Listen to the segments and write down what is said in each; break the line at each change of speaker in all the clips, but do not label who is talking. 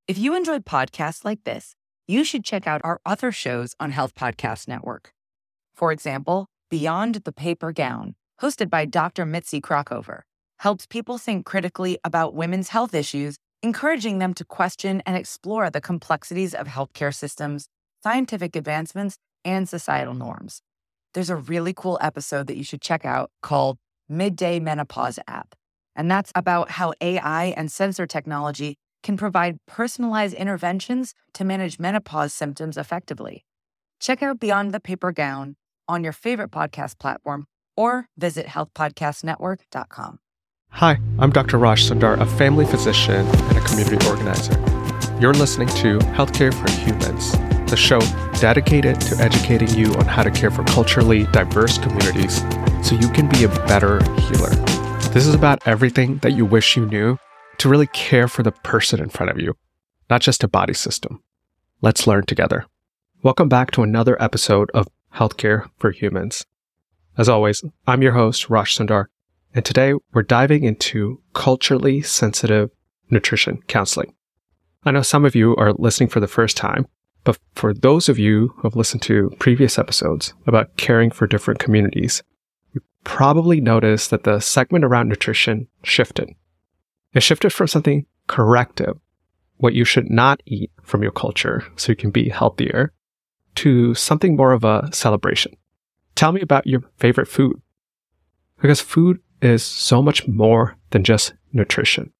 If you enjoyed podcasts like this, you should check out our other shows on Health Podcast Network. For example, Beyond the Paper Gown, hosted by Dr. Mitzi Krockover, helps people think critically about women's health issues, encouraging them to question and explore the complexities of healthcare systems, scientific advancements, and societal norms. There's a really cool episode that you should check out called Midday Menopause App, and that's about how AI and sensor technology can provide personalized interventions to manage menopause symptoms effectively. Check out Beyond the Paper Gown on your favorite podcast platform or visit healthpodcastnetwork.com.
Hi, I'm Dr. Raj Sundar, a family physician and a community organizer. You're listening to Healthcare for Humans, the show dedicated to educating you on how to care for culturally diverse communities so you can be a better healer. This is about everything that you wish you knew to really care for the person in front of you, not just a body system. Let's learn together. Welcome back to another episode of Healthcare for Humans. As always, I'm your host, Raj Sundar, and today we're diving into culturally sensitive nutrition counseling. I know some of you are listening for the first time, but for those of you who have listened to previous episodes about caring for different communities, you probably noticed that the segment around nutrition shifted. It shifted from something corrective, what you should not eat from your culture so you can be healthier, to something more of a celebration. Tell me about your favorite food. Because food is so much more than just nutrition.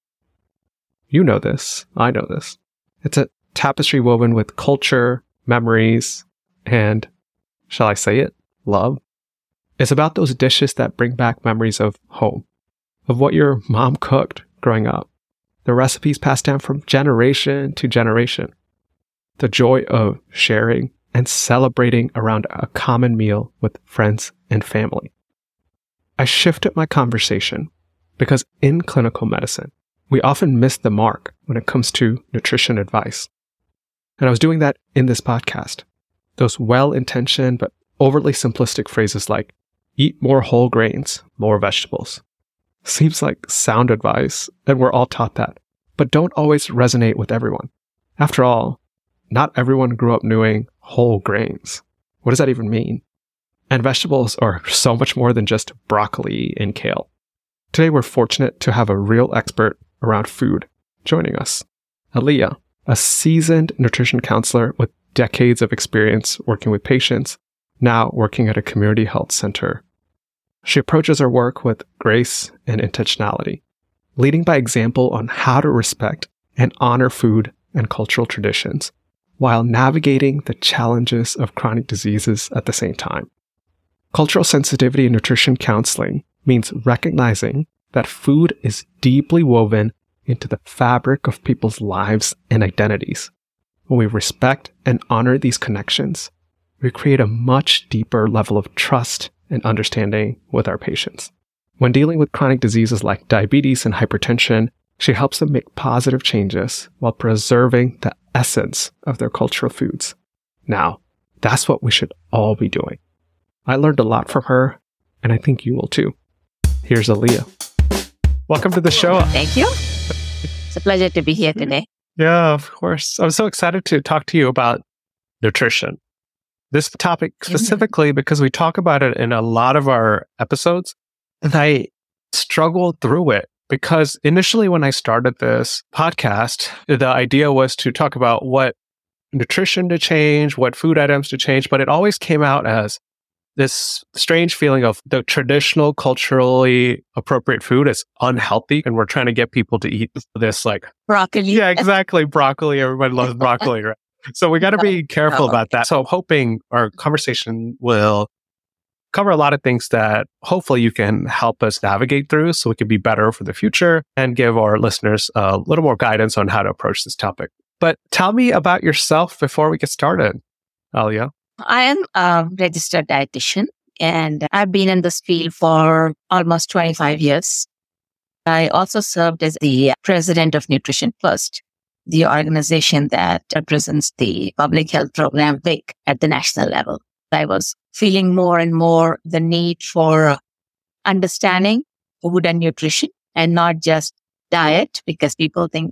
You know this. I know this. It's a tapestry woven with culture, memories, and, shall I say it, love. It's about those dishes that bring back memories of home, of what your mom cooked growing up, the recipes passed down from generation to generation, the joy of sharing and celebrating around a common meal with friends and family. I shifted my conversation because in clinical medicine, we often miss the mark when it comes to nutrition advice. And I was doing that in this podcast. Those well-intentioned but overly simplistic phrases like, eat more whole grains, more vegetables. Seems like sound advice, and we're all taught that, but don't always resonate with everyone. After all, not everyone grew up knowing whole grains. What does that even mean? And vegetables are so much more than just broccoli and kale. Today, we're fortunate to have a real expert around food joining us. Aaliyah, a seasoned nutrition counselor with decades of experience working with patients, now working at a community health center. She approaches her work with grace and intentionality, leading by example on how to respect and honor food and cultural traditions, while navigating the challenges of chronic diseases at the same time. Cultural sensitivity in nutrition counseling means recognizing that food is deeply woven into the fabric of people's lives and identities. When we respect and honor these connections, we create a much deeper level of trust and understanding with our patients. When dealing with chronic diseases like diabetes and hypertension, she helps them make positive changes while preserving the essence of their cultural foods. Now, that's what we should all be doing. I learned a lot from her, and I think you will too. Here's Aaliyah. Welcome to the show.
Thank you. It's a pleasure to be here today.
Yeah, of course. I'm so excited to talk to you about nutrition. This topic specifically because we talk about it in a lot of our episodes, and I struggled through it because initially when I started this podcast, the idea was to talk about what nutrition to change, what food items to change, but it always came out as this strange feeling of the traditional culturally appropriate food is unhealthy, and we're trying to get people to eat this like
broccoli.
Yeah, exactly. Broccoli. Everybody loves broccoli, right? So we got to be careful about that. So I'm hoping our conversation will cover a lot of things that hopefully you can help us navigate through so we can be better for the future and give our listeners a little more guidance on how to approach this topic. But tell me about yourself before we get started, Aaliyah.
I am a registered dietitian, and I've been in this field for almost 25 years. I also served as the president of Nutrition First, the organization that represents the public health program WIC at the national level. I was feeling more and more the need for understanding food and nutrition and not just diet, because people think that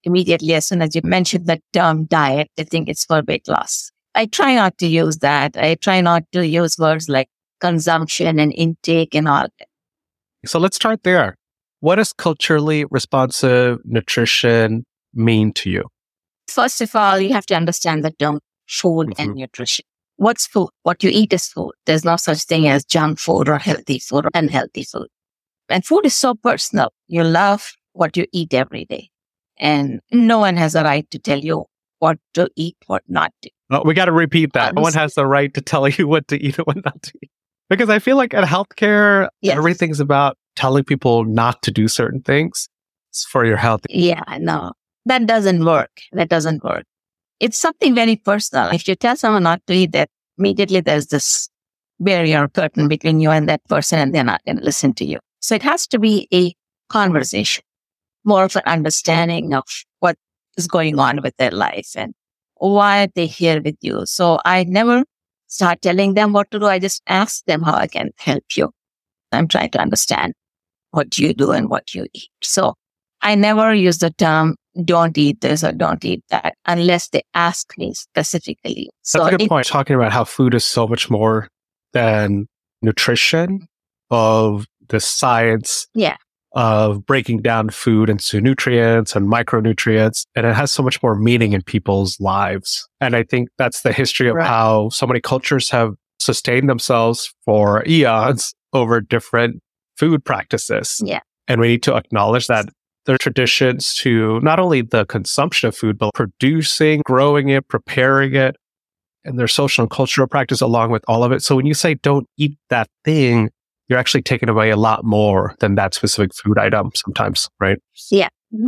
immediately as soon as you mention the term diet, they think it's for weight loss. I try not to use that. I try not to use words like consumption and intake and all that.
So let's start there. What does culturally responsive nutrition mean to you?
First of all, you have to understand the term food and nutrition. What's food? What you eat is food. There's no such thing as junk food or healthy food or unhealthy food. And food is so personal. You love what you eat every day. And no one has a right to tell you what to eat, what not to.
Oh, we got to repeat that. No one has the right to tell you what to eat and what not to eat. Because I feel like at healthcare, everything's about telling people not to do certain things for your health.
Yeah, no, that doesn't work. That doesn't work. It's something very personal. If you tell someone not to eat that, immediately there's this barrier curtain between you and that person, and they're not going to listen to you. So it has to be a conversation, more of an understanding of what is going on with their life and why they're here with you. So I never start telling them what to do. I just ask them how I can help you. I'm trying to understand what you do and what you eat. So I never use the term don't eat this or don't eat that unless they ask me specifically.
That's a good point. Talking about how food is so much more than nutrition, of the science of breaking down food into nutrients and micronutrients. And it has so much more meaning in people's lives. And I think that's the history of how so many cultures have sustained themselves for eons over different food practices.
Yeah.
And we need to acknowledge that there are traditions to not only the consumption of food, but producing, growing it, preparing it, and their social and cultural practice along with all of it. So when you say don't eat that thing, you're actually taking away a lot more than that specific food item sometimes, right?
Yeah.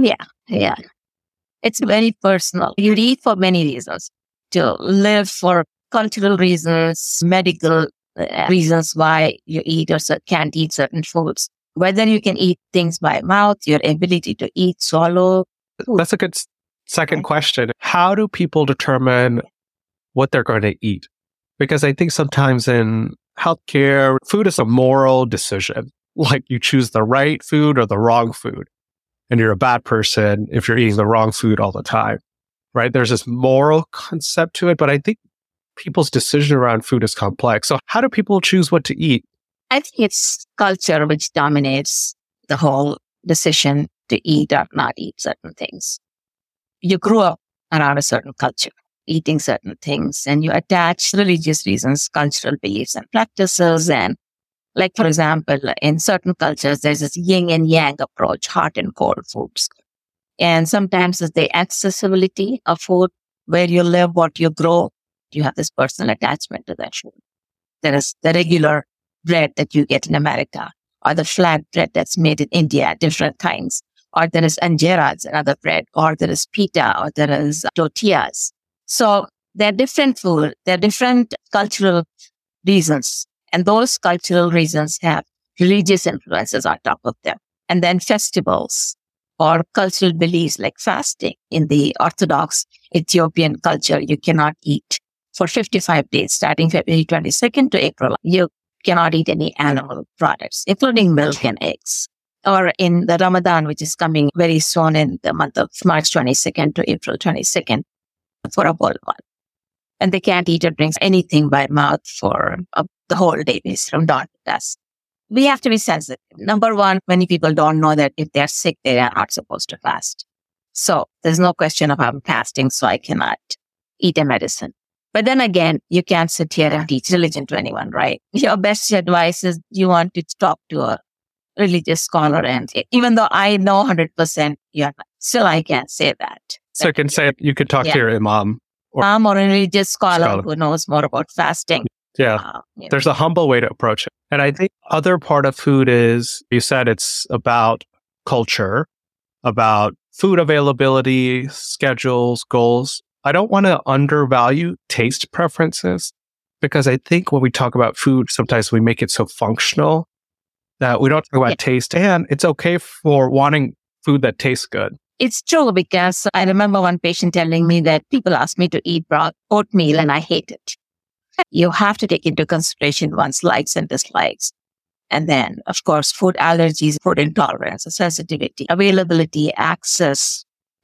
It's very personal. You eat for many reasons. To live for cultural reasons, medical reasons why you eat or can't eat certain foods. Whether you can eat things by mouth, your ability to eat, swallow. Food.
That's a good second question. How do people determine what they're going to eat? Because I think sometimes in healthcare, food is a moral decision. Like you choose the right food or the wrong food. And you're a bad person if you're eating the wrong food all the time, right? There's this moral concept to it, but I think people's decision around food is complex. So how do people choose what to eat?
I think it's culture which dominates the whole decision to eat or not eat certain things. You grew up around a certain culture, eating certain things, and you attach religious reasons, cultural beliefs and practices. And like, for example, in certain cultures, there's this yin and yang approach, hot and cold foods. And sometimes it's the accessibility of food, where you live, what you grow, you have this personal attachment to that food. There is the regular bread that you get in America, or the flat bread that's made in India, different kinds, or there is anjeras, another bread, or there is pita, or there is tortillas. So they're different food, they're different cultural reasons, and those cultural reasons have religious influences on top of them. And then festivals or cultural beliefs like fasting. In the Orthodox Ethiopian culture, you cannot eat for 55 days, starting February 22nd to April. You cannot eat any animal products, including milk and eggs. Or in the Ramadan, which is coming very soon in the month of March 22nd to April 22nd, for a whole month. And they can't eat or drink anything by mouth for the whole day, from dawn to dusk. We have to be sensitive. Number one, many people don't know that if they're sick, they are not supposed to fast. So there's no question of I'm fasting, so I cannot eat a medicine. But then again, you can't sit here and teach religion to anyone, right? Your best advice is you want to talk to a religious scholar, and even though I know 100%, still I can't say that.
So you could talk to your imam.
Or a religious scholar who knows more about fasting.
Yeah. There's a humble way to approach it. And I think other part of food is, you said it's about culture, about food availability, schedules, goals. I don't want to undervalue taste preferences, because I think when we talk about food, sometimes we make it so functional that we don't talk about taste. And it's okay for wanting food that tastes good.
It's true, because I remember one patient telling me that people ask me to eat oatmeal and I hate it. You have to take into consideration one's likes and dislikes. And then, of course, food allergies, food intolerance, sensitivity, availability, access,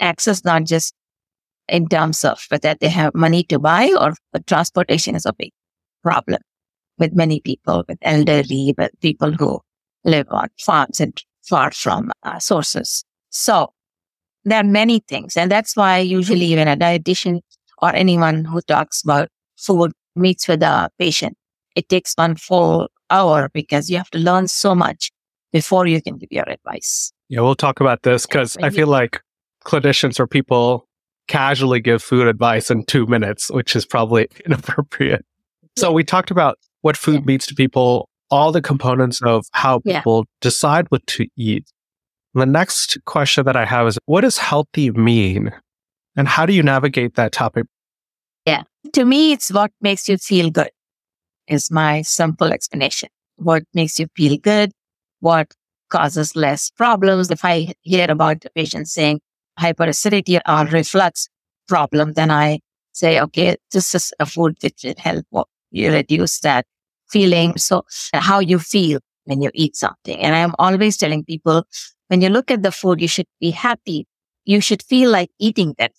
access, not just in terms of whether they have money to buy or the transportation is a big problem with many people, with elderly, with people who live on farms and far from sources. So there are many things. And that's why usually even a dietitian or anyone who talks about food meets with a patient, it takes 1 full hour because you have to learn so much before you can give your advice.
Yeah, we'll talk about this because I feel like clinicians or people casually give food advice in 2 minutes, which is probably inappropriate. So we talked about what food means to people, all the components of how people decide what to eat. The next question that I have is, what does healthy mean? And how do you navigate that topic?
Yeah. To me, it's what makes you feel good is my simple explanation. What makes you feel good? What causes less problems? If I hear about a patient saying hyperacidity or reflux problem, then I say, okay, this is a food that should help you reduce that feeling. So how you feel when you eat something. And I'm always telling people, when you look at the food, you should be happy. You should feel like eating that.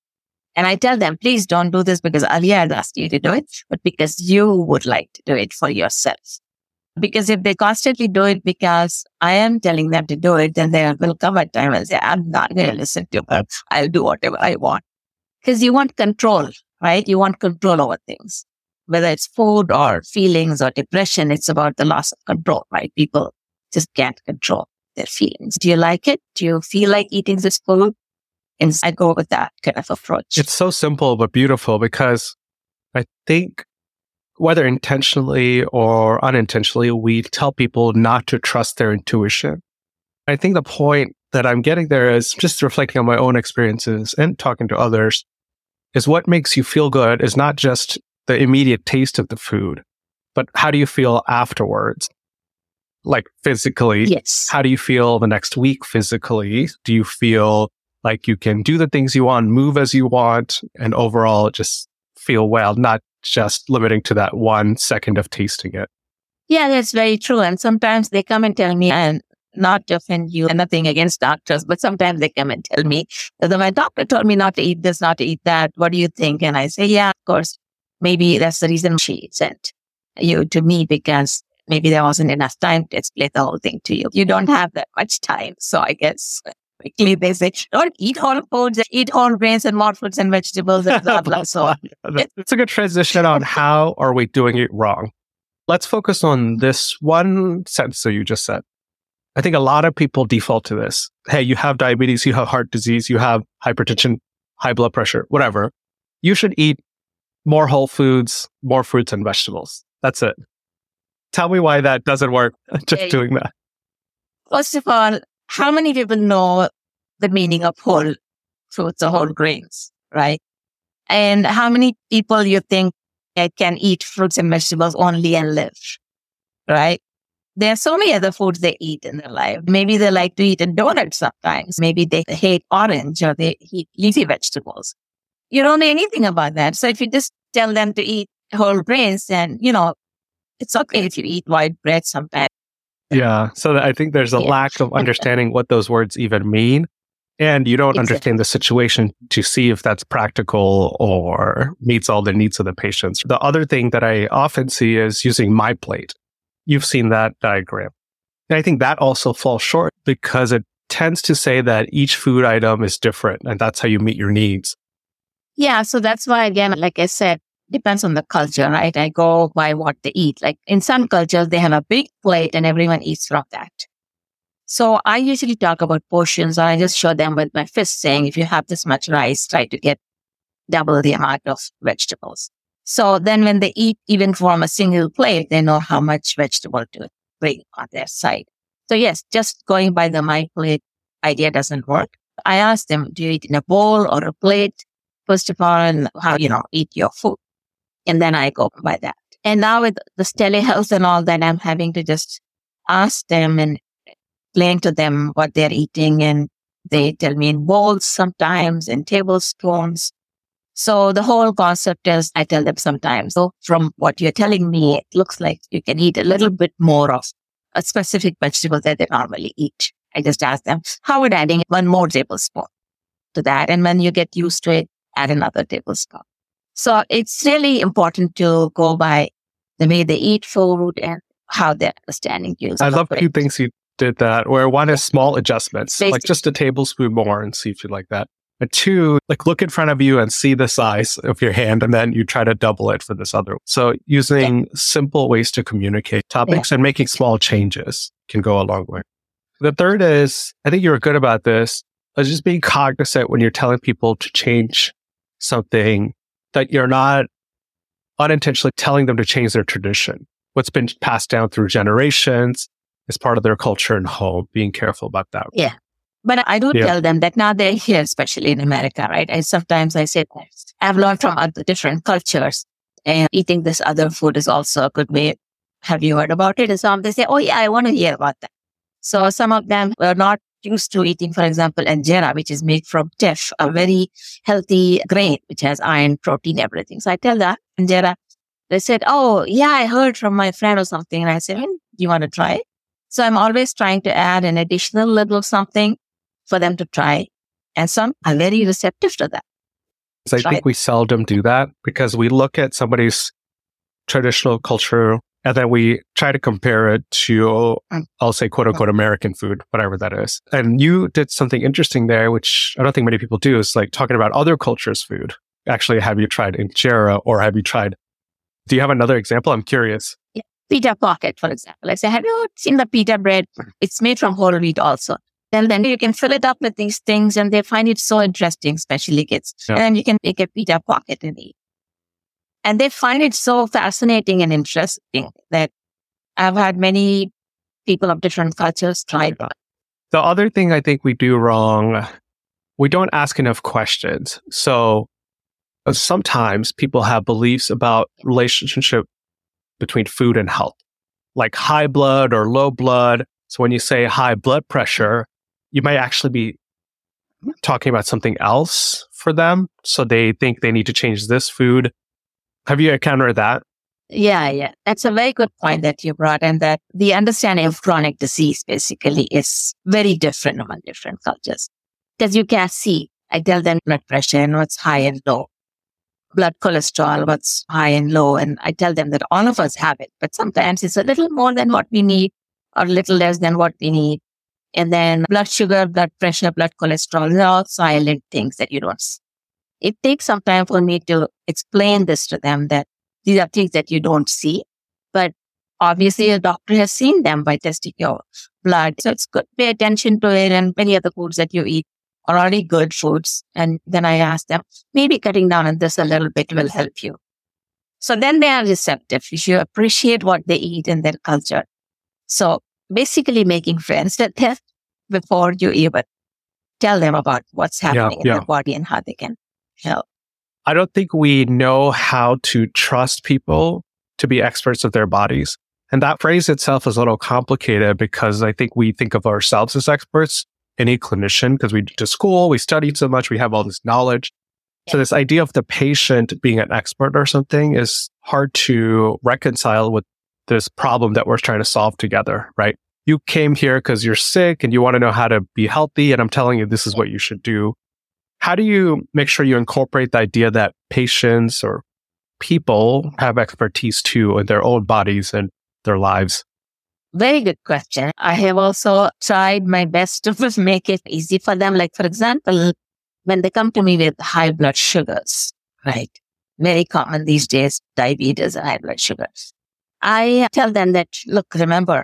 And I tell them, please don't do this because Alia has asked you to do it, but because you would like to do it for yourself. Because if they constantly do it because I am telling them to do it, then there will come a time and say, I'm not going to listen to her. I'll do whatever I want. Because you want control, right? You want control over things. Whether it's food or feelings or depression, it's about the loss of control, right? People just can't control their feelings. Do you like it? Do you feel like eating this food? And I go with that kind of approach.
It's so simple but beautiful because I think whether intentionally or unintentionally, we tell people not to trust their intuition. I think the point that I'm getting there is just reflecting on my own experiences and talking to others is what makes you feel good is not just the immediate taste of the food, but how do you feel afterwards? Like physically,
yes.
How do you feel the next week physically? Do you feel like you can do the things you want, move as you want, and overall just feel well, not just limiting to that 1 second of tasting it?
Yeah, that's very true. And sometimes they come and tell me, and not to offend you, and nothing against doctors, but sometimes they come and tell me that my doctor told me not to eat this, not to eat that. What do you think? And I say, yeah, of course, maybe that's the reason she sent you to me because maybe there wasn't enough time to explain the whole thing to you. You don't have that much time. So I guess quickly they say, don't eat whole foods, eat whole grains and more fruits and vegetables and blah, blah. So
it's a good transition on how are we doing it wrong. Let's focus on this one sentence that you just said. I think a lot of people default to this. Hey, you have diabetes, you have heart disease, you have hypertension, high blood pressure, whatever. You should eat more whole foods, more fruits and vegetables. That's it. Tell me why that doesn't work, just doing that.
First of all, how many people know the meaning of whole fruits or whole grains, right? And how many people you think can eat fruits and vegetables only and live, right? There are so many other foods they eat in their life. Maybe they like to eat a donut sometimes. Maybe they hate orange or they eat leafy vegetables. You don't know anything about that. So if you just tell them to eat whole grains, then, it's okay if you eat white bread sometimes.
Yeah. So I think there's a lack of understanding what those words even mean. And you don't understand the situation to see if that's practical or meets all the needs of the patients. The other thing that I often see is using MyPlate. You've seen that diagram. And I think that also falls short because it tends to say that each food item is different and that's how you meet your needs.
Yeah. So that's why, again, like I said, depends on the culture, right? I go by what they eat. Like in some cultures, they have a big plate and everyone eats from that. So I usually talk about portions, or I just show them with my fist saying, if you have this much rice, try to get double the amount of vegetables. So then when they eat even from a single plate, they know how much vegetable to bring on their side. So yes, just going by the MyPlate idea doesn't work. I ask them, do you eat in a bowl or a plate? First of all, and how, eat your food. And then I go by that. And now with this telehealth and all that, I'm having to just ask them and explain to them what they're eating. And they tell me in bowls sometimes, in tablespoons. So the whole concept is, I tell them sometimes, so from what you're telling me, it looks like you can eat a little bit more of a specific vegetable that they normally eat. I just ask them, how would adding 1 more tablespoon? to that. And when you get used to it, add another tablespoon. So it's really important to go by the way they eat food and how they're understanding use.
I love two things you did that, where one is small adjustments, like just a tablespoon more and see if you like that. And two, like look in front of you and see the size of your hand, and then you try to double it for this other. So using simple ways to communicate topics and making small changes can go a long way. The third is, I think you were good about this, is just being cognizant when you're telling people to change something, that you're not unintentionally telling them to change their tradition. What's been passed down through generations is part of their culture and home, being careful about that.
Yeah. But I do tell them that now they're here, especially in America, right? And sometimes I say, I've learned from other different cultures, and eating this other food is also a good way. Have you heard about it? And some they say, oh yeah, I want to hear about that. So some of them are not used to eating, for example, injera, which is made from teff, a very healthy grain, which has iron, protein, everything. So I tell them, injera, they said, oh yeah, I heard from my friend or something. And I said, do you want to try it? So I'm always trying to add an additional little something for them to try. And some are very receptive to that.
So I think we seldom do that because we look at somebody's traditional culture and then we try to compare it to, I'll say, quote unquote, American food, whatever that is. And you did something interesting there, which I don't think many people do, is like talking about other cultures' food. Actually, have you tried injera, or have you tried, do you have another example? I'm curious.
Yeah. Pita pocket, for example. I say, have you seen the pita bread? It's made from whole wheat also. And then you can fill it up with these things and they find it so interesting, especially kids. Yeah. And then you can make a pita pocket and eat. And they find it so fascinating and interesting that I've had many people of different cultures try that.
The other thing I think we do wrong, we don't ask enough questions. So sometimes people have beliefs about relationship between food and health, like high blood or low blood. So when you say high blood pressure, you might actually be talking about something else for them. So they think they need to change this food. Have you encountered that?
Yeah. That's a very good point that you brought, and that the understanding of chronic disease basically is very different among different cultures. Because you can see, I tell them blood pressure and what's high and low, blood cholesterol, what's high and low. And I tell them that all of us have it, but sometimes it's a little more than what we need or a little less than what we need. And then blood sugar, blood pressure, blood cholesterol, they're all silent things that you don't see. It takes some time for me to explain this to them, that these are things that you don't see, but obviously a doctor has seen them by testing your blood. So it's good. Pay attention to it, and many other foods that you eat are already good foods. And then I ask them, maybe cutting down on this a little bit will help you. So then they are receptive. You should appreciate what they eat in their culture. So basically making friends with them before you even tell them about what's happening in their body and how they can help.
I don't think we know how to trust people to be experts of their bodies. And that phrase itself is a little complicated because I think we think of ourselves as experts, any clinician, because we went to school, we studied so much, we have all this knowledge. So this idea of the patient being an expert or something is hard to reconcile with this problem that we're trying to solve together, right? You came here because you're sick and you want to know how to be healthy, and I'm telling you this is what you should do. How do you make sure you incorporate the idea that patients or people have expertise too in their own bodies and their lives?
Very good question. I have also tried my best to make it easy for them. Like, for example, when they come to me with high blood sugars, right? Very common these days, diabetes and high blood sugars. I tell them that, look, remember,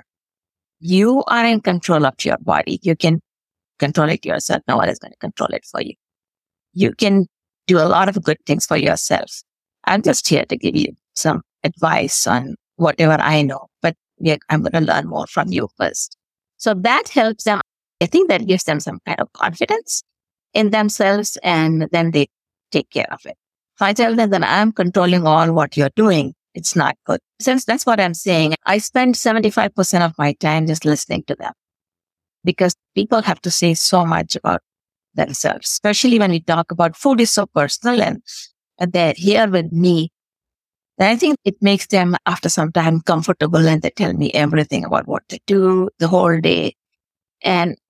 you are in control of your body. You can control it yourself. No one is going to control it for you. You can do a lot of good things for yourself. I'm just here to give you some advice on whatever I know, but I'm going to learn more from you first. So that helps them. I think that gives them some kind of confidence in themselves, and then they take care of it. So I tell them that I'm controlling all what you're doing. It's not good. Since that's what I'm saying, I spend 75% of my time just listening to them, because people have to say so much about themselves, especially when we talk about food is so personal, and they're here with me. And I think it makes them, after some time, comfortable, and they tell me everything about what they do the whole day. And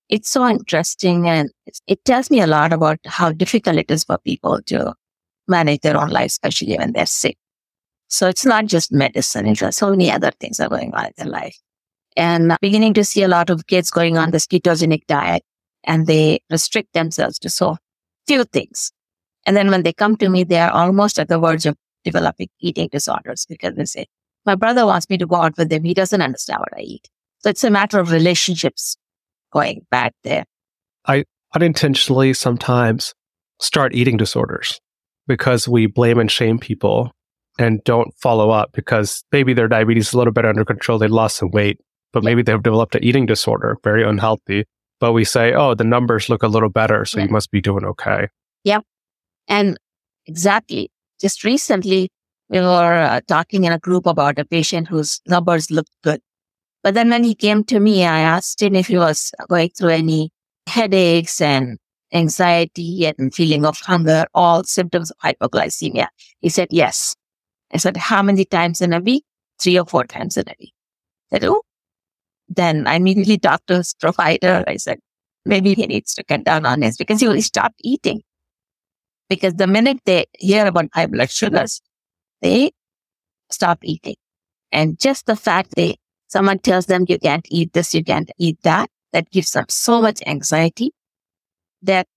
It's so interesting, and it tells me a lot about how difficult it is for people to manage their own life, especially when they're sick. So it's not just medicine. It's so many other things are going on in their life. And beginning to see a lot of kids going on this ketogenic diet, and they restrict themselves to so few things. And then when they come to me, they are almost at the verge of developing eating disorders because they say, my brother wants me to go out with him. He doesn't understand what I eat. So it's a matter of relationships going bad there.
I unintentionally sometimes start eating disorders because we blame and shame people and don't follow up because maybe their diabetes is a little bit under control. They lost some weight, but maybe they've developed an eating disorder, very unhealthy. But we say, oh, the numbers look a little better, so you must be doing okay.
Yeah. And exactly. Just recently, we were talking in a group about a patient whose numbers looked good. But then when he came to me, I asked him if he was going through any headaches and anxiety and feeling of hunger, all symptoms of hypoglycemia. He said, yes. I said, how many times in a week? 3 or 4 times in a week. I said, oh. Then I immediately talked to his provider. I said, maybe he needs to cut down on this because he will stop eating. Because the minute they hear about high blood sugars, they stop eating. And just the fact someone tells them you can't eat this, you can't eat that gives them so much anxiety that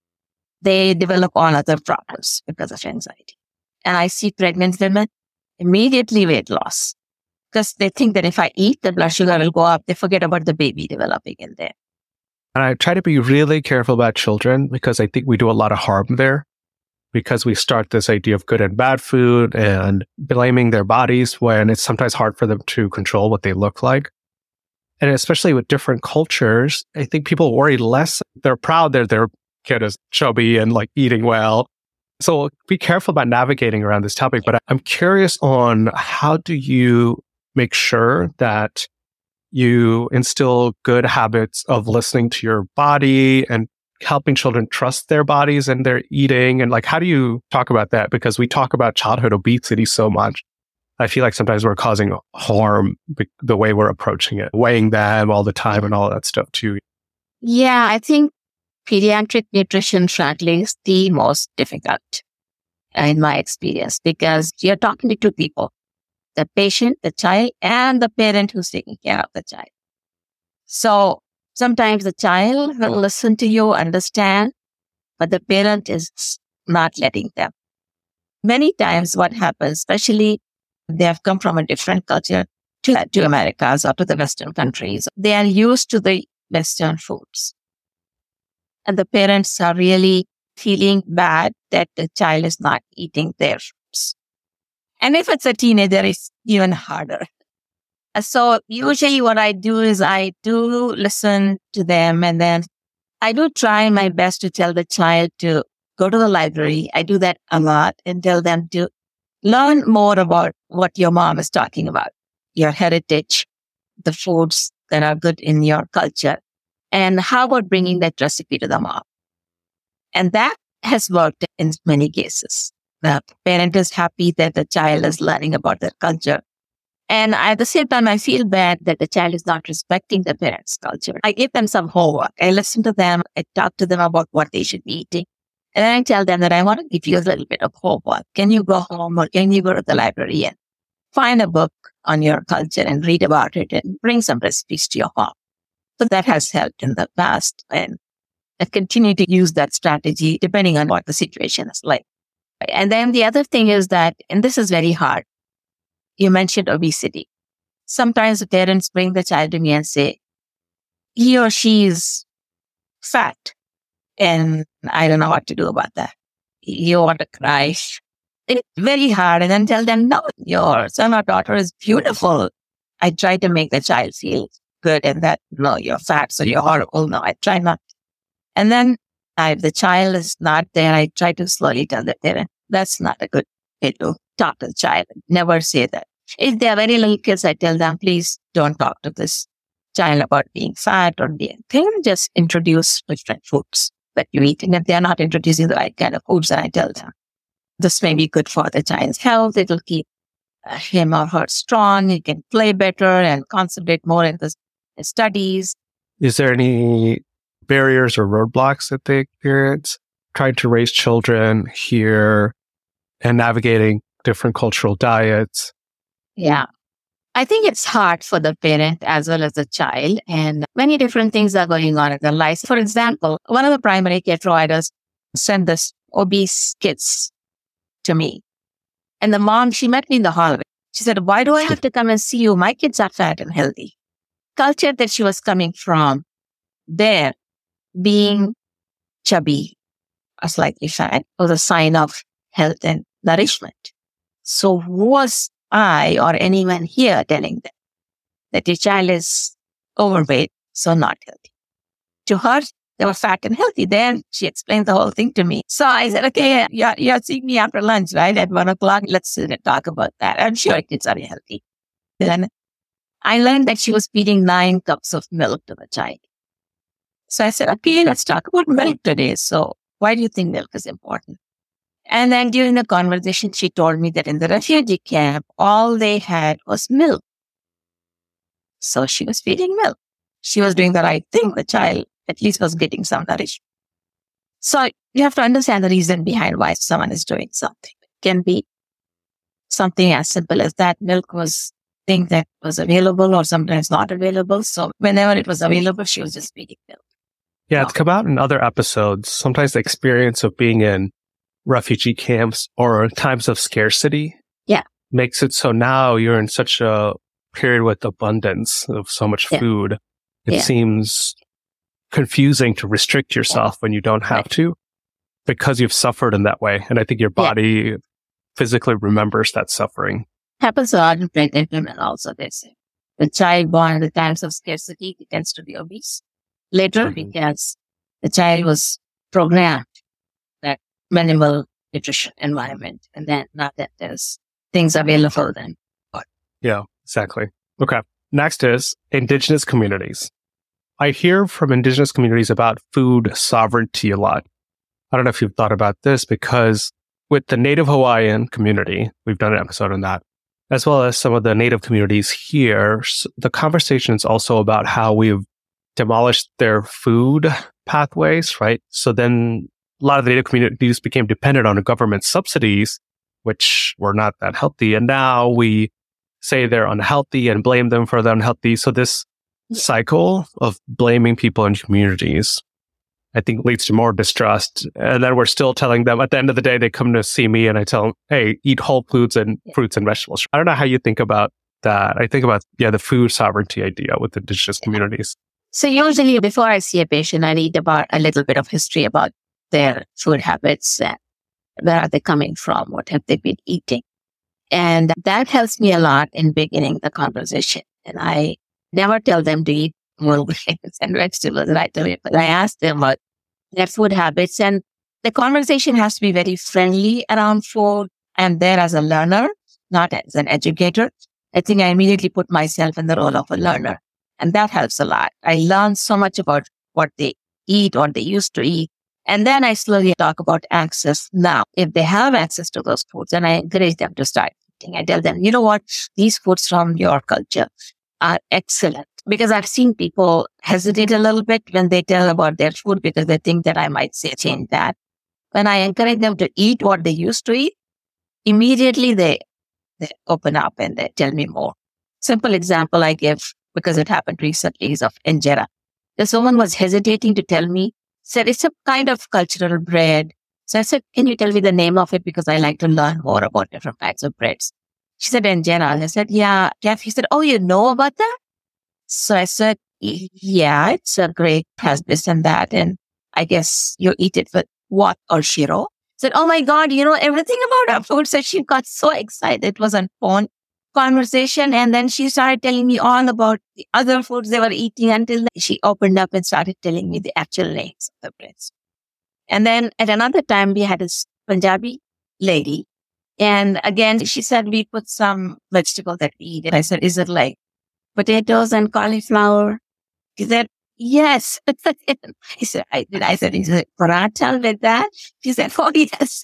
they develop all other problems because of anxiety. And I see pregnant women immediately weight loss because they think that if I eat, the blood sugar will go up. They forget about the baby developing in there.
And I try to be really careful about children because I think we do a lot of harm there because we start this idea of good and bad food and blaming their bodies when it's sometimes hard for them to control what they look like. And especially with different cultures, I think people worry less. They're proud that their kid is chubby and like eating well. So be careful about navigating around this topic. But I'm curious on how do you make sure that you instill good habits of listening to your body and helping children trust their bodies and their eating? And like, how do you talk about that? Because we talk about childhood obesity so much. I feel like sometimes we're causing harm the way we're approaching it, weighing them all the time and all that stuff too.
Yeah, I think pediatric nutrition, frankly, is the most difficult in my experience because you're talking to 2 people, the patient, the child, and the parent who's taking care of the child. So sometimes the child will listen to you, understand, but the parent is not letting them. Many times what happens, especially they have come from a different culture to Americas or to the Western countries, they are used to the Western foods. And the parents are really feeling bad that the child is not eating their foods. And if it's a teenager, it's even harder. So usually what I do is I do listen to them, and then I do try my best to tell the child to go to the library. I do that a lot and tell them to learn more about what your mom is talking about, your heritage, the foods that are good in your culture, and how about bringing that recipe to the mom. And that has worked in many cases. The parent is happy that the child is learning about their culture. And at the same time, I feel bad that the child is not respecting the parent's culture. I give them some homework. I listen to them. I talk to them about what they should be eating. And then I tell them that I want to give you a little bit of homework. Can you go home or can you go to the library and find a book on your culture and read about it and bring some recipes to your home? So that has helped in the past. And I continue to use that strategy depending on what the situation is like. And then the other thing is that, and this is very hard, you mentioned obesity. Sometimes the parents bring the child to me and say, he or she is fat. And I don't know what to do about that. You want to cry. It's very hard. And then tell them, no, your son or daughter is beautiful. I try to make the child feel good and that, no, you're fat, so you're horrible. No, I try not. And then if the child is not there, I try to slowly tell the parent, that's not a good way to talk to the child. Never say that. If they are very little kids, I tell them, please don't talk to this child about being fat or being thin. Just introduce different foods that you eat. And if they are not introducing the right kind of foods, then I tell them, this may be good for the child's health. It will keep him or her strong. He can play better and concentrate more in the studies.
Is there any barriers or roadblocks that they experience trying to raise children here and navigating different cultural diets?
Yeah. I think it's hard for the parent as well as the child, and many different things are going on in their lives. For example, one of the primary care providers sent this obese kids to me. And the mom, she met me in the hallway. She said, "Why do I have to come and see you? My kids are fat and healthy." Culture that she was coming from there, being chubby or slightly fat, was a sign of health and nourishment. So was I or anyone here telling them that your child is overweight, so not healthy? To her, they were fat and healthy. Then she explained the whole thing to me. So I said, "Okay, you're seeing me after lunch, right? At 1:00. Let's sit and talk about that. I'm sure kids are healthy." Then I learned that she was feeding 9 cups of milk to the child. So I said, "Okay, let's talk about milk today. So why do you think milk is important?" And then during the conversation, she told me that in the refugee camp, all they had was milk. So she was feeding milk. She was doing the right thing. The child at least was getting some nourishment. So you have to understand the reason behind why someone is doing something. It can be something as simple as that milk was thing that was available or sometimes not available. So whenever it was available, she was just feeding milk.
Yeah, it's come out in other episodes. Sometimes the experience of being in refugee camps or times of scarcity makes it so now you're in such a period with abundance of so much food. It seems confusing to restrict yourself when you don't have to because you've suffered in that way. And I think your body physically remembers that suffering.
Happens a lot in pregnant women also, they say. The child born in the times of scarcity, he tends to be obese. Later, because the child was programmed that minimal nutrition environment. And then now that there's things available then.
Yeah, exactly. Okay. Next is Indigenous communities. I hear from Indigenous communities about food sovereignty a lot. I don't know if you've thought about this because with the Native Hawaiian community, we've done an episode on that, as well as some of the Native communities here, the conversation is also about how we've demolished their food pathways, right? So then a lot of the Native communities became dependent on government subsidies, which were not that healthy. And now we say they're unhealthy and blame them for the unhealthy. So this cycle of blaming people in communities, I think, leads to more distrust. And then we're still telling them at the end of the day, they come to see me and I tell them, "Hey, eat whole foods and fruits and vegetables." I don't know how you think about that. I think about, the food sovereignty idea with Indigenous communities.
So usually before I see a patient, I read about a little bit of history about their food habits and where are they coming from? What have they been eating? And that helps me a lot in beginning the conversation. And I never tell them to eat more grains and vegetables right away, but I ask them about their food habits. And the conversation has to be very friendly around food. I'm there as a learner, not as an educator. I think I immediately put myself in the role of a learner. And that helps a lot. I learn so much about what they eat or they used to eat. And then I slowly talk about access now. If they have access to those foods, and I encourage them to start eating. I tell them, you know what? These foods from your culture are excellent. Because I've seen people hesitate a little bit when they tell about their food because they think that I might say change that. When I encourage them to eat what they used to eat, immediately they open up and they tell me more. Simple example I give, because it happened recently, is of injera. There's someone was hesitating to tell me, said it's a kind of cultural bread. So I said, "Can you tell me the name of it? Because I like to learn more about different kinds of breads." She said, "Injera." I said, "Yeah, Jeff." He said, "Oh, you know about that?" So I said, "Yeah, it's a great, has this and that. And I guess you eat it with what or shiro?" Said, "Oh my God, you know everything about our food." So she got so excited. It was a phone conversation. And then she started telling me all about the other foods they were eating until she opened up and started telling me the actual names of the breads. And then at another time, we had a Punjabi lady. And again, she said, "We put some vegetable that we eat." And I said, "Is it like potatoes and cauliflower?" She said, "Yes." He said, I said, "Is it paratha with that?" She said, "Oh, yes."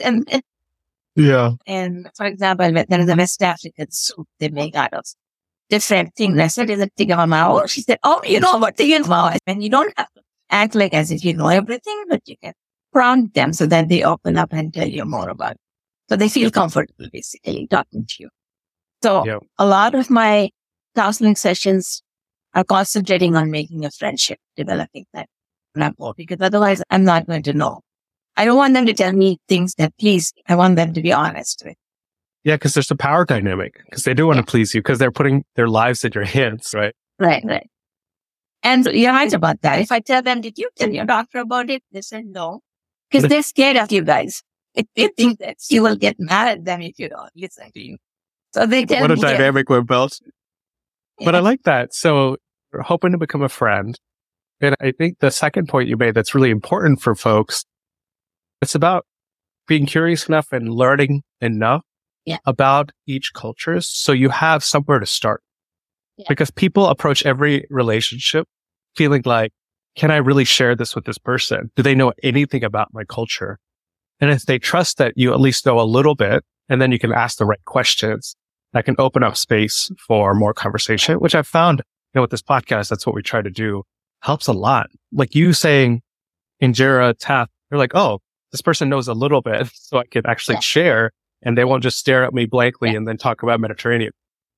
And for example, there is a West African soup they make out of different things. I said, "Is it tigamao?" She said, "Oh, you know about tigamao." And you don't have to act like as if you know everything, but you can prompt them so that they open up and tell you more about it. So they feel comfortable basically talking to you. So a lot of my counseling sessions are concentrating on making a friendship, developing that rapport, because otherwise I'm not going to know. I don't want them to tell me things that please me. I want them to be honest with.
Yeah, because there's a power dynamic, because they do want to please you, because they're putting their lives in your hands, right?
Right. And you're right about that. If I tell them, did you tell your doctor about it? They said no, because they're scared of you guys. They think that you will get mad at them if you don't listen to you. So they tell me.
What a dynamic we're built. But I like that. So you're hoping to become a friend. And I think the second point you made that's really important for folks, it's about being curious enough and learning enough about each culture so you have somewhere to start. Because people approach every relationship feeling like, can I really share this with this person? Do they know anything about my culture? And if they trust that you at least know a little bit, and then you can ask the right questions, that can open up space for more conversation, which I've found, with this podcast, that's what we try to do, helps a lot. Like you saying, Injera, Taft, you're like, oh, this person knows a little bit, so I can actually share, and they won't just stare at me blankly and then talk about Mediterranean.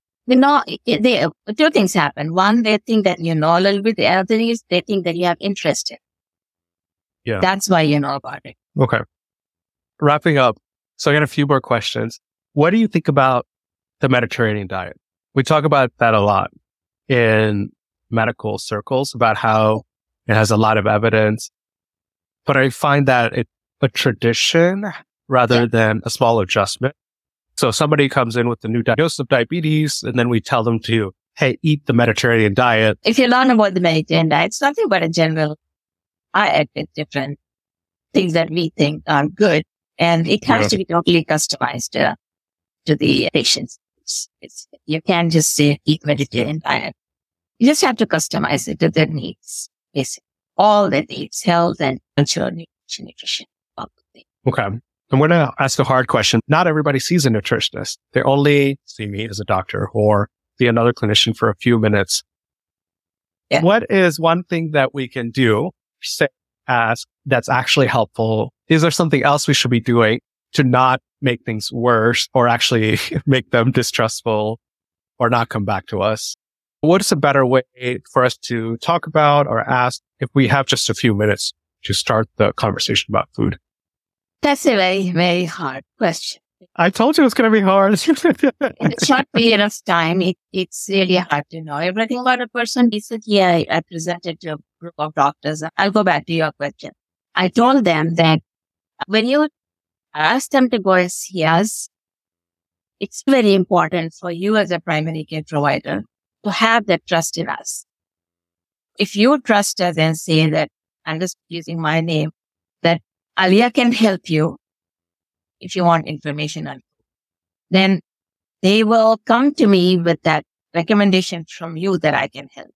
Two things happen. One, they think that you know a little bit. The other thing is they think that you have interest in.
Yeah.
That's why you know about it.
Okay. Wrapping up. So I got a few more questions. What do you think about the Mediterranean diet? We talk about that a lot in medical circles, about how it has a lot of evidence, but I find that it's a tradition rather than a small adjustment. So somebody comes in with a new diagnosis of diabetes, and then we tell them to, hey, eat the Mediterranean diet.
If you learn about the Mediterranean diet, it's nothing but a general diet with different things that we think are good. And it has to be totally customized to the patients. You can't just say eat Mediterranean diet. You just have to customize it to their needs, basically. All their needs, health and culture, nutrition.
Okay. I'm going to ask a hard question. Not everybody sees a nutritionist. They only see me as a doctor or see another clinician for a few minutes. Yeah. What is one thing that we can do, say, ask, that's actually helpful? Is there something else we should be doing to not make things worse or actually make them distrustful or not come back to us? What's a better way for us to talk about or ask if we have just a few minutes to start the conversation about food?
That's a very, very hard question.
I told you it's going to be hard.
In a short period of time, it's really hard to know everything about a person. Recently, I presented to a group of doctors. I'll go back to your question. I told them that when you ask them to go and see us, it's very important for you as a primary care provider to have that trust in us. If you trust us and say that, I'm just using my name, that Alia can help you if you want information on it, then they will come to me with that recommendation from you that I can help.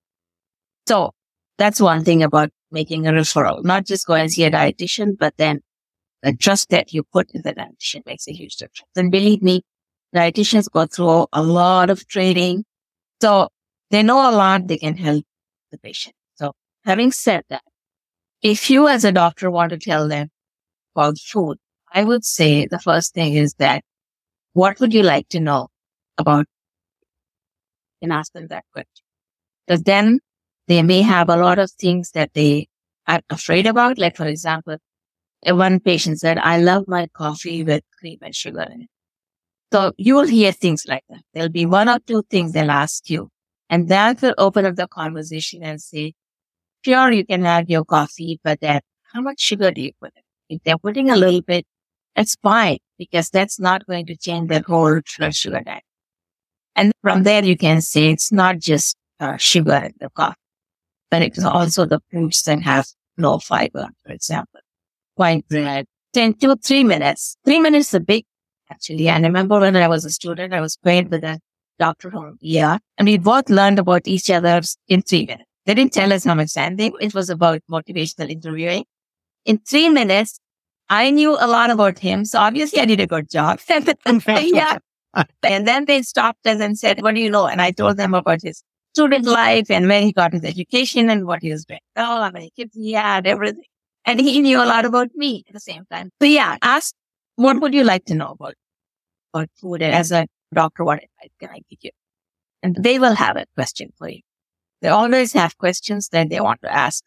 So that's one thing about making a referral, not just go and see a dietitian, but then the trust that you put in the dietitian makes a huge difference. And believe me, dietitians go through a lot of training. So they know a lot, they can help the patient. So having said that, if you as a doctor want to tell them about food, I would say the first thing is that, what would you like to know about? You can ask them that question. Because then they may have a lot of things that they are afraid about. Like, for example, one patient said, I love my coffee with cream and sugar in it. So you will hear things like that. There'll be one or two things they'll ask you. And that will open up the conversation and say, sure, you can have your coffee, but then how much sugar do you put in? If they're putting a little bit, that's fine, because that's not going to change their whole blood sugar diet. And from there, you can say it's not just sugar in the coffee, but it's also the fruits that have low fiber, for example. White bread, 10 to 3 minutes. 3 minutes is a big, actually. And I remember when I was a student, I was paired with a doctor from ER, and we both learned about each other in 3 minutes. They didn't tell us how much time. It was about motivational interviewing. In 3 minutes, I knew a lot about him. So obviously I did a good job. Yeah. And then they stopped us and said, what do you know? And I told them about his student life and where he got his education and what he was doing. Oh, how many kids he had, everything. And he knew a lot about me at the same time. So yeah, ask, what would you like to know about food? And as a doctor, what advice can I give you? And they will have a question for you. They always have questions that they want to ask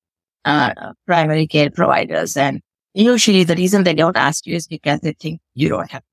primary care providers. And usually the reason they don't ask you is because they think you don't have.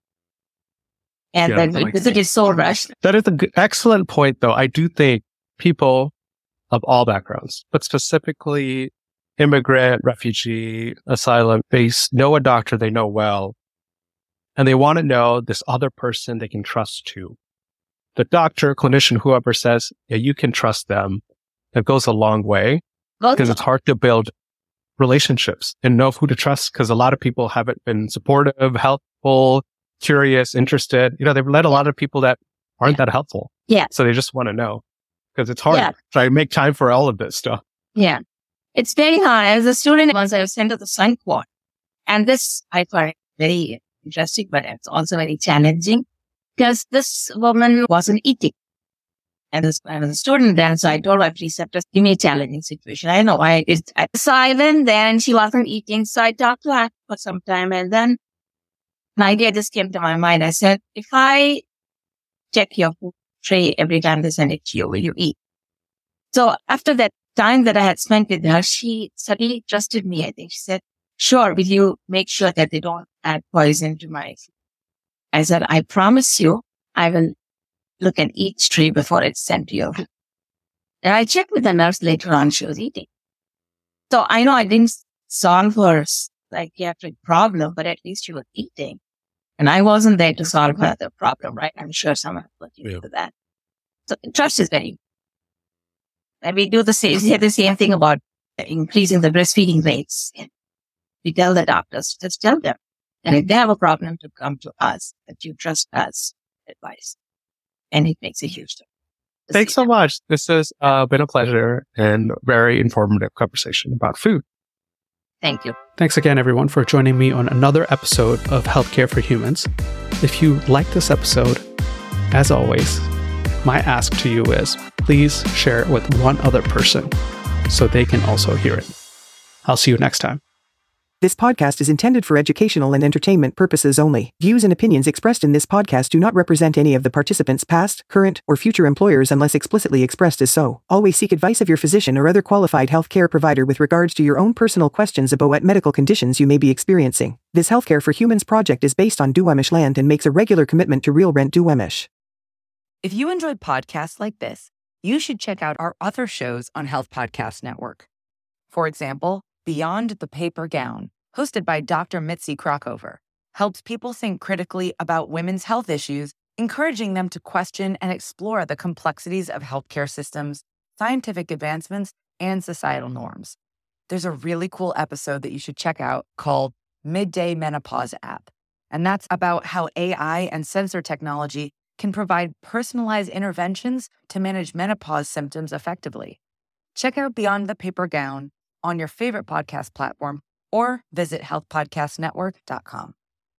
And then because it is so rushed.
That is an excellent point, though. I do think people of all backgrounds, but specifically immigrant, refugee, asylum, they know a doctor they know well, and they want to know this other person they can trust too. The doctor, clinician, whoever says, yeah, you can trust them, that goes a long way because it's hard to build relationships and know who to trust because a lot of people haven't been supportive, helpful, curious, interested. They've led a lot of people that aren't that helpful.
Yeah.
So they just want to know because it's hard. So I make time for all of this stuff.
Yeah. It's very hard. As a student, once I was sent to the psych ward, and this I find very interesting, but it's also very challenging because this woman wasn't eating. And I was a student then, so I told my preceptors, give me a challenging situation. I know I was silent then, she wasn't eating, so I talked to her for some time, and then an idea just came to my mind. I said, if I check your food tray every time they send it to you, will you eat? So after that time that I had spent with her, she suddenly trusted me. I think she said, sure, will you make sure that they don't add poison to my food? I said, I promise you, I will look at each tray before it's sent to you. And I checked with the nurse later on, she was eating. So I know I didn't solve her psychiatric problem, but at least she was eating. And I wasn't there to solve her the problem, right? I'm sure someone will look into that. So trust is very important. And we do the same thing about increasing the breastfeeding rates. We tell the doctors, just tell them. And if they have a problem, to come to us, that you trust us advice. And it makes a huge difference.
Thanks so much. This has been a pleasure and very informative conversation about food.
Thank you.
Thanks again, everyone, for joining me on another episode of Healthcare for Humans. If you like this episode, as always, my ask to you is please share it with one other person so they can also hear it. I'll see you next time.
This podcast is intended for educational and entertainment purposes only. Views and opinions expressed in this podcast do not represent any of the participants' past, current, or future employers unless explicitly expressed as so. Always seek advice of your physician or other qualified healthcare provider with regards to your own personal questions about what medical conditions you may be experiencing. This Healthcare for Humans project is based on Duwamish land and makes a regular commitment to real rent Duwamish.
If you enjoyed podcasts like this, you should check out our other shows on Health Podcast Network. For example, Beyond the Paper Gown, hosted by Dr. Mitzi Krockover, helps people think critically about women's health issues, encouraging them to question and explore the complexities of healthcare systems, scientific advancements, and societal norms. There's a really cool episode that you should check out called Midday Menopause App, and that's about how AI and sensor technology can provide personalized interventions to manage menopause symptoms effectively. Check out Beyond the Paper Gown on your favorite podcast platform or visit healthpodcastnetwork.com.